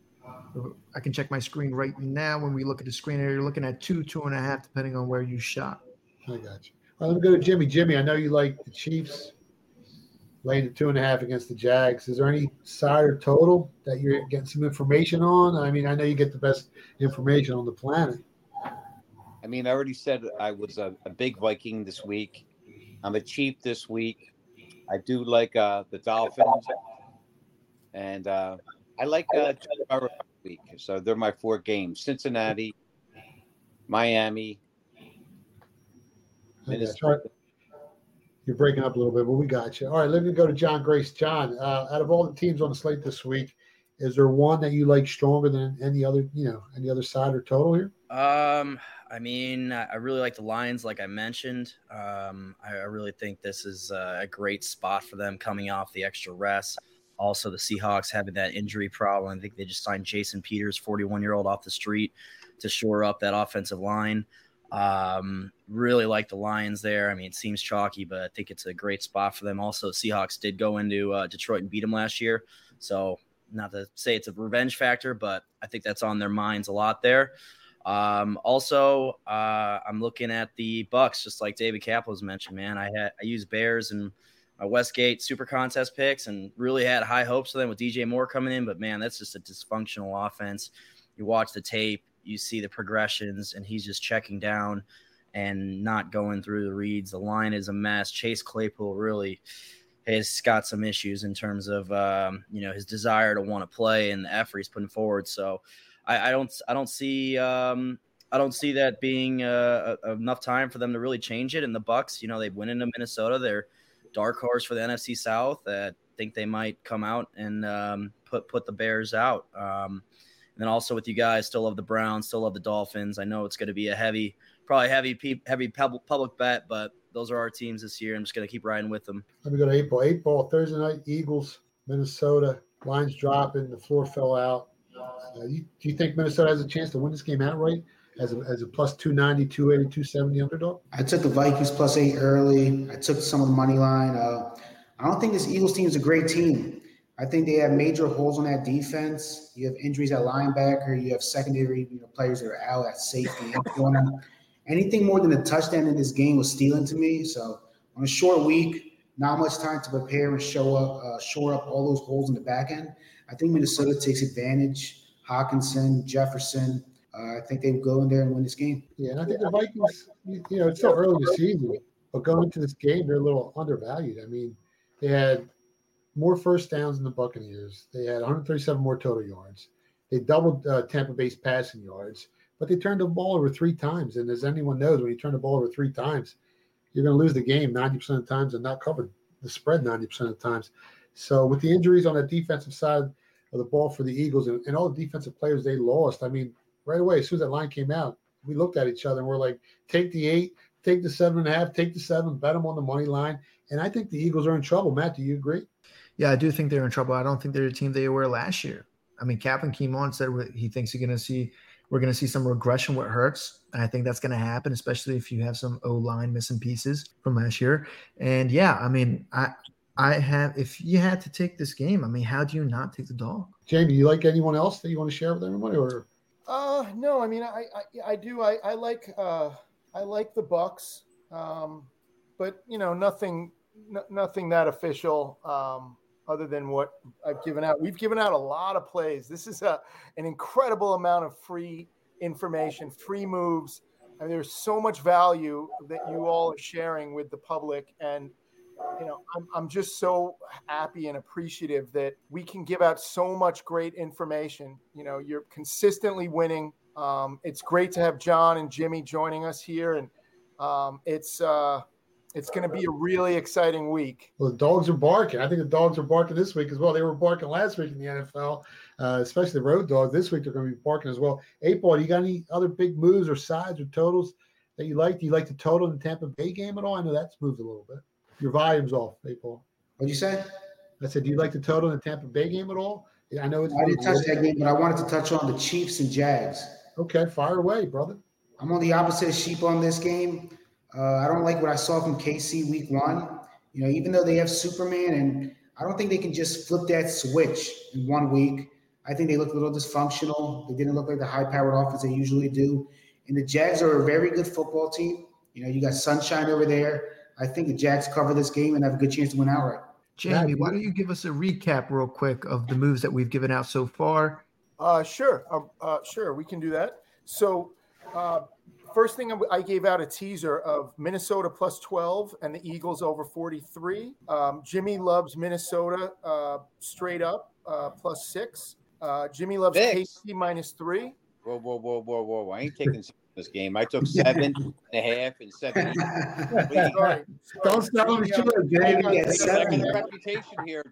I can check my screen right now. When we look at the screen here, you're looking at two, two and a half, depending on where you shot. I got you. All right, let me go to Jimmy. Jimmy, I know you like the Chiefs laying the two and a half against the Jags. Is there any side or total that you're getting some information on? I mean, I know you get the best information on the planet. I mean, I already said I was a, a big Viking this week. I'm a Chief this week. I do like uh, the Dolphins, and uh, I like uh, Joe Burrow this week. So they're my four games: Cincinnati, Miami, Minnesota. You're breaking up a little bit, but we got you. All right, let me go to John Grace. John, uh, out of all the teams on the slate this week, is there one that you like stronger than any other, you know, any other side or total here? Um, I mean, I really like the Lions, like I mentioned. Um, I, I really think this is uh, a great spot for them coming off the extra rest. Also, the Seahawks having that injury problem. I think they just signed Jason Peters, forty-one-year-old off the street, to shore up that offensive line. Um, really like the Lions there. I mean, it seems chalky, but I think it's a great spot for them. Also, Seahawks did go into uh, Detroit and beat them last year. So not to say it's a revenge factor, but I think that's on their minds a lot there. Um, also, uh, I'm looking at the Bucks, just like David Kaplan's mentioned, man. I had, I used Bears and my Westgate Super Contest picks and really had high hopes for them with D J Moore coming in, but man, that's just a dysfunctional offense. You watch the tape, you see the progressions, and he's just checking down and not going through the reads. The line is a mess. Chase Claypool really has got some issues in terms of, um, you know, his desire to want to play and the effort he's putting forward. So I, I don't, I don't see, um, I don't see that being uh, enough time for them to really change it. And the Bucks, you know, they went into Minnesota. They're dark horse for the N F C South. I think they might come out and um, put put the Bears out. Um, and then also with you guys, still love the Browns, still love the Dolphins. I know it's going to be a heavy, probably heavy, heavy public public bet, but those are our teams this year. I'm just going to keep riding with them. Let me go to eight ball. Eight ball Thursday night. Eagles, Minnesota. Lines dropping. The floor fell out. Uh, you, do you think Minnesota has a chance to win this game outright as a, as a plus two ninety, two eighty, two seventy underdog? I took the Vikings plus eight early. I took some of the money line. Uh, I don't think this Eagles team is a great team. I think they have major holes on that defense. You have injuries at linebacker. You have secondary you know, players that are out at safety and corner. Anything more than a touchdown in this game was stealing to me. So on a short week, not much time to prepare and show up, uh, shore up all those holes in the back end. I think Minnesota takes advantage. Hawkinson, Jefferson, uh, I think they go in there and win this game. Yeah, and I think the Vikings, you know, it's still early in the season, but going into this game, they're a little undervalued. I mean, they had more first downs than the Buccaneers. They had one hundred thirty-seven more total yards. They doubled uh, Tampa Bay's passing yards, but they turned the ball over three times. And as anyone knows, when you turn the ball over three times, you're going to lose the game ninety percent of the times and not cover the spread ninety percent of the times. So with the injuries on the defensive side of the ball for the Eagles and, and all the defensive players they lost, I mean, right away, as soon as that line came out, we looked at each other and we're like, take the eight, take the seven and a half, take the seven, bet them on the money line. And I think the Eagles are in trouble. Matt, do you agree? Yeah, I do think they're in trouble. I don't think they're a team they were last year. I mean, Kaplan came on and said he thinks you're going to see we're going to see some regression with Hurts. And I think that's going to happen, especially if you have some O-line missing pieces from last year. And yeah, I mean, I I have if you had to take this game, I mean, how do you not take the dog? Jamie, you like anyone else that you want to share with everybody, or? Uh, no, I mean, I, I, I do. I, I like, uh, I like the Bucks. Um, but you know, nothing, n- nothing that official, um, other than what I've given out. We've given out a lot of plays. This is a, an incredible amount of free information, free moves. I mean, there's so much value that you all are sharing with the public. And, you know, I'm, I'm just so happy and appreciative that we can give out so much great information. You know, you're consistently winning. Um, it's great to have John and Jimmy joining us here. And um, it's, uh, it's going to be a really exciting week. Well, the dogs are barking. I think the dogs are barking this week as well. They were barking last week in the N F L, uh, especially the road dogs. This week they're going to be barking as well. Eight Ball, you got any other big moves or sides or totals that you like? Do you like the total in the Tampa Bay game at all? I know that's moved a little bit. Your volume's off, Eight Ball. What'd you say? I said, do you like the total in the Tampa Bay game at all? Yeah, I know it's. I didn't touch that game, but I wanted to touch on the Chiefs and Jags. Okay, fire away, brother. I'm on the opposite of Sheep on this game. Uh, I don't like what I saw from K C week one. You know, even though they have Superman, and I don't think they can just flip that switch in one week. I think they look a little dysfunctional. They didn't look like the high-powered offense they usually do. And the Jags are a very good football team. You know, you got Sunshine over there. I think the Jags cover this game and have a good chance to win outright. Jamie, why don't you give us a recap real quick of the moves that we've given out so far? Uh, sure. Uh, uh, sure, we can do that. So uh, first thing I gave out a teaser of Minnesota plus twelve and the Eagles over forty-three. Um, Jimmy loves Minnesota uh, straight up uh, plus six. Uh, Jimmy loves Six. K C minus three. Whoa, whoa, whoa, whoa, whoa! I ain't taking this game. I took seven and a half and seven. Sorry. Don't sell them short, Jamie. Yeah, seven. Reputation here.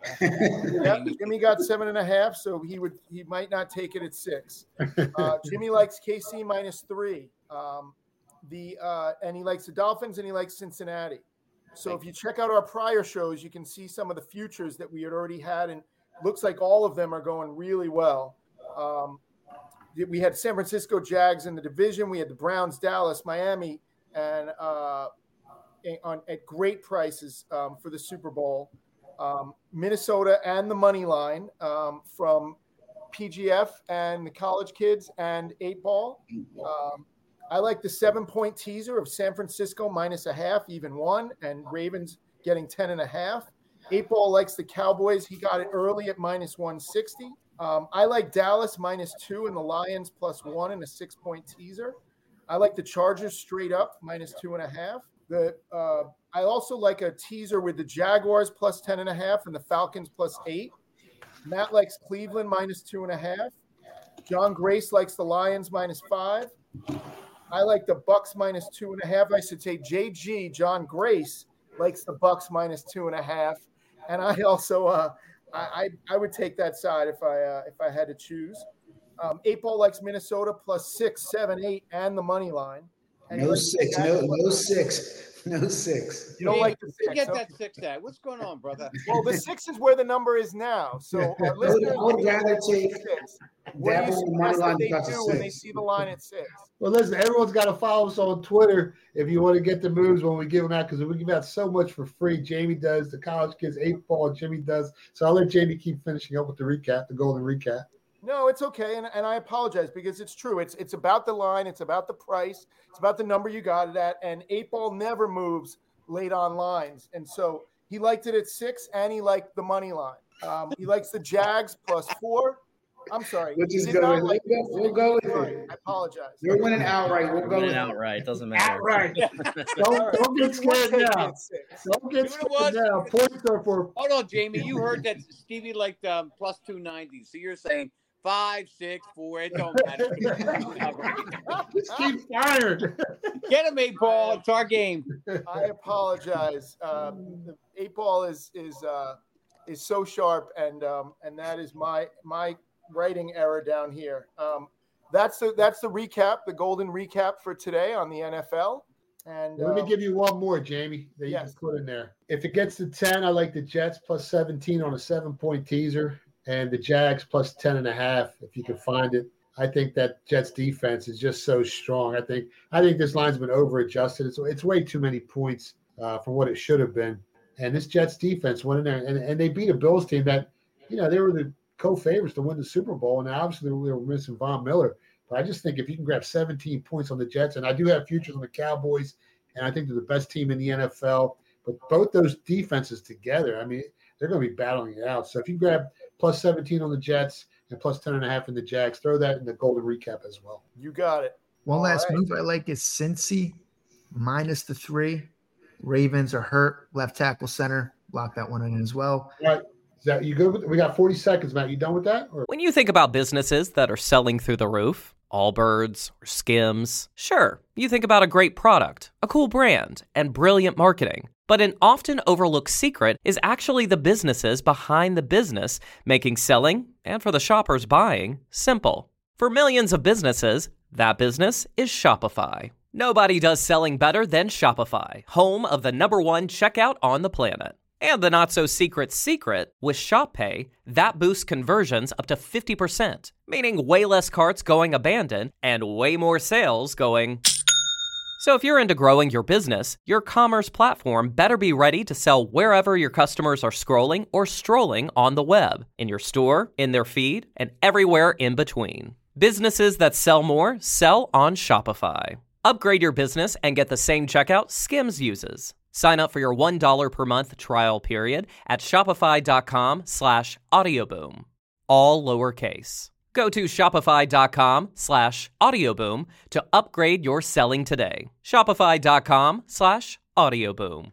Yep, Jimmy got seven and a half, so he would he might not take it at six. Uh, Jimmy likes K C minus three. Um, the uh, and he likes the Dolphins and he likes Cincinnati. So if you check out our prior shows, you can see some of the futures that we had already had, and looks like all of them are going really well. Um, we had San Francisco Jags in the division. We had the Browns, Dallas, Miami, and uh, on at great prices um, for the Super Bowl. Um, Minnesota and the money line um, from P G F and the college kids and eight ball. Um, I like the seven point teaser of San Francisco minus a half, even one, and Ravens getting ten and a half. Eight ball likes the Cowboys. He got it early at minus one sixty. Um, I like Dallas minus two and the Lions plus one in a six point teaser. I like the Chargers straight up minus two and a half. The uh, I also like a teaser with the Jaguars plus ten and a half and the Falcons plus eight. Matt likes Cleveland minus two and a half. John Grace likes the Lions minus five. I like the Bucks minus two and a half. I should say J G, John Grace, likes the Bucks minus two and a half. And I also uh, I, I would take that side if I uh, if I had to choose. Um, eight ball likes Minnesota plus six, seven, eight, and the money line. And No like six, no, no six, no six. You don't like the You six. get okay. that six at. What's going on, brother? Well, the six is where the number is now. So our I would, listeners I would rather take six. What do you Dabble money suggest line that they plus a do when they six. see the line at six? Well, listen, everyone's got to follow us on Twitter if you want to get the moves when we give them out, because we give out so much for free. Jamie does, the college kids, eight ball, Jimmy does. So I'll let Jamie keep finishing up with the recap, the golden recap. No, it's okay, and, and I apologize because it's true. It's it's about the line, it's about the price, it's about the number you got it at, and eight ball never moves late on lines. And so he liked it at six, and he liked the money line. Um, he likes the Jags plus four. I'm sorry. We'll just He go did not with like- it. We'll go with Sorry, it. I apologize. We're winning outright. We'll We're go winning with it. outright. Doesn't matter. Outright. Don't, don't get scared now. Don't get You know what? scared now. Points are for Hold on, Jamie. You heard that Stevie liked um, plus two ninety. So you're saying five, six, four. It don't matter. Just keep firing. Get him, eight ball. It's our game. I apologize. Um, the eight ball is is uh, is so sharp, and um, and that is my my writing error down here. Um, that's the that's the recap, the golden recap for today on the N F L. And Let me um, give you one more, Jamie, that you yes. can put in there. If it gets to ten, I like the Jets plus seventeen on a seven-point teaser, and the Jags plus ten and a half if you can find it. I think that Jets defense is just so strong. I think I think this line's been over-adjusted. It's, it's way too many points uh, for what it should have been. And this Jets defense went in there, and, and they beat a Bills team that, you know, they were the co-favorites to win the Super Bowl, and obviously we were missing Von Miller. But I just think if you can grab seventeen points on the Jets, and I do have futures on the Cowboys, and I think they're the best team in the N F L. But both those defenses together, I mean, they're going to be battling it out. So if you grab plus seventeen on the Jets and plus ten and a half in the Jags, throw that in the golden recap as well. You got it. One All last right. move I like is Cincy minus the three. Ravens are hurt. Left tackle center. Lock that one in as well. All right. Is that you good with, we got forty seconds, Matt. You done with that? Or? When you think about businesses that are selling through the roof, Allbirds or Skims, sure, you think about a great product, a cool brand, and brilliant marketing. But an often overlooked secret is actually the businesses behind the business, making selling, and for the shoppers buying, simple. For millions of businesses, that business is Shopify. Nobody does selling better than Shopify, home of the number one checkout on the planet. And the not-so-secret secret, with ShopPay, that boosts conversions up to fifty percent, meaning way less carts going abandoned and way more sales going... So if you're into growing your business, your commerce platform better be ready to sell wherever your customers are scrolling or strolling on the web, in your store, in their feed, and everywhere in between. Businesses that sell more sell on Shopify. Upgrade your business and get the same checkout Skims uses. Sign up for your one dollar per month trial period at shopify.com slash audioboom. All lowercase. Go to shopify.com slash audioboom to upgrade your selling today. Shopify.com slash audioboom.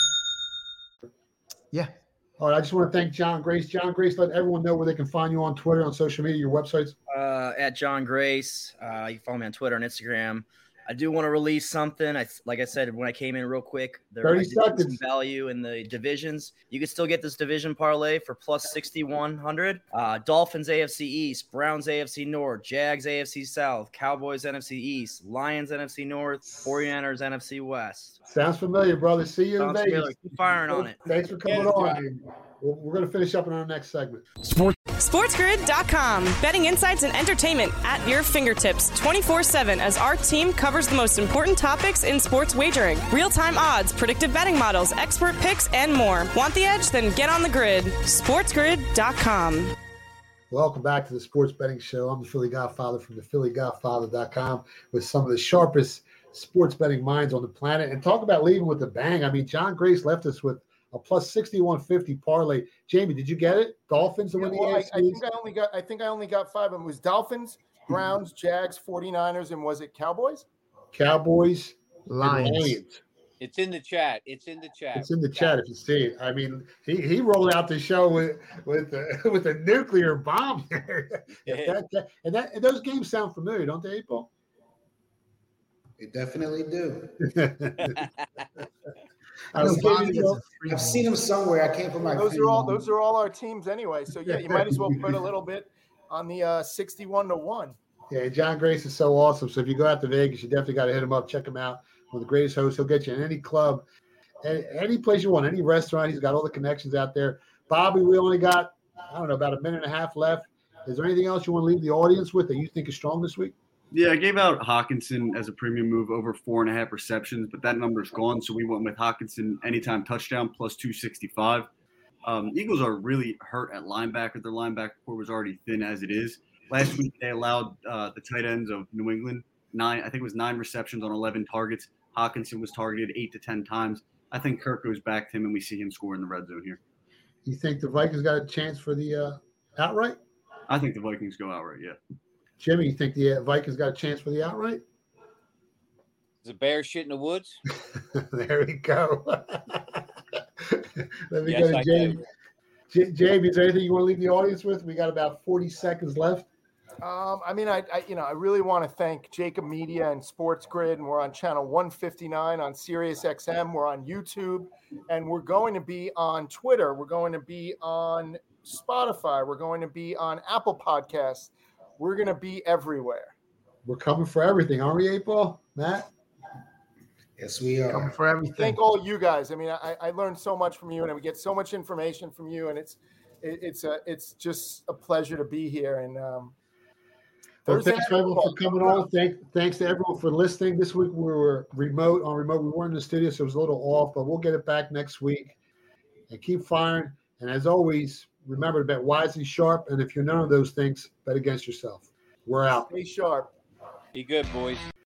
Yeah. All right. I just want to thank John Grace. John Grace, let everyone know where they can find you on Twitter, on social media, your websites. Uh, at John Grace. Uh, you can follow me on Twitter and Instagram. I do want to release something. I like I said when I came in real quick. There thirty I did some seconds. value in the divisions. You can still get this division parlay for plus sixty-one hundred. Uh, Dolphins A F C East, Browns A F C North, Jags A F C South, Cowboys N F C East, Lions N F C North, 49ers N F C West. Sounds familiar, brother. See you in Sounds Vegas. familiar. Keep firing on it. Thanks for coming Yeah, on. right. man. We're, we're going to finish up in our next segment. SportsGrid dot com. Betting insights and entertainment at your fingertips twenty-four seven as our team covers the most important topics in sports wagering. Real-time odds, predictive betting models, expert picks, and more. Want the edge? Then get on the grid. SportsGrid dot com. Welcome back to the Sports Betting Show. I'm the Philly Godfather from the Philly Godfather dot com with some of the sharpest sports betting minds on the planet. And talk about leaving with a bang. I mean, John Grace left us with a plus sixty-one fifty parlay. Jamie, did you get it? Dolphins to Yeah, win the well, A I, F C I East? think I only got I think I only got five of them. It was Dolphins, Browns, Jags, 49ers, and was it Cowboys? Cowboys, and Lions. Lions. It's in the chat. It's in the chat. It's in the chat if you see it. I mean, he, he rolled out the show with with a, with a nuclear bomb there. If that, that- and that and those games sound familiar, don't they, Paul? They definitely do. I was I've giving you- I've seen them somewhere. I can't put my Those finger are all on those are all our teams anyway. So yeah, you might as well put a little bit on the uh, sixty-one to one. Yeah, John Grace is so awesome. So if you go out to Vegas, you definitely got to hit him up, check him out. One of the greatest hosts. He'll get you in any club, any, any place you want, any restaurant. He's got all the connections out there. Bobby, we only got, I don't know, about a minute and a half left. Is there anything else you want to leave the audience with that you think is strong this week? Yeah, I gave out Hawkinson as a premium move over four and a half receptions, but that number's gone. So we went with Hawkinson anytime touchdown plus two sixty-five. Um, Eagles are really hurt at linebacker. Their linebacker core was already thin as it is. Last week they allowed uh, the tight ends of New England nine. I think it was nine receptions on eleven targets. Hawkinson was targeted eight to ten times. I think Kirk goes back to him, and we see him score in the red zone here. You think the Vikings got a chance for the uh, outright? I think the Vikings go outright, yeah. Jimmy, you think the uh, Vikings got a chance for the outright? Is a bear shit in the woods? There we go. Let me Yes, go to I Jamie. J- Jamie, is there anything you want to leave the audience with? We got about forty seconds left. Um, I mean, I, I you know I really want to thank Jacob Media and Sports Grid, and we're on channel one fifty-nine on Sirius X M. We're on YouTube, and we're going to be on Twitter. We're going to be on Spotify. We're going to be on Apple Podcasts. We're going to be everywhere. We're coming for everything, aren't we, eight Ball? Matt? Yes, we are. Coming for everything. Thank all you guys. I mean, I, I learned so much from you, and we get so much information from you, and it's it, it's a it's just a pleasure to be here. And um, Well, Thursday thanks Night everyone for Football. coming on. Thank, thanks to everyone for listening. This week we were remote on remote. We weren't in the studio, so it was a little off, but we'll get it back next week. And keep firing. And as always, remember to bet wisely, sharp, and if you're none of those things, bet against yourself. We're out. Stay sharp. Be good, boys.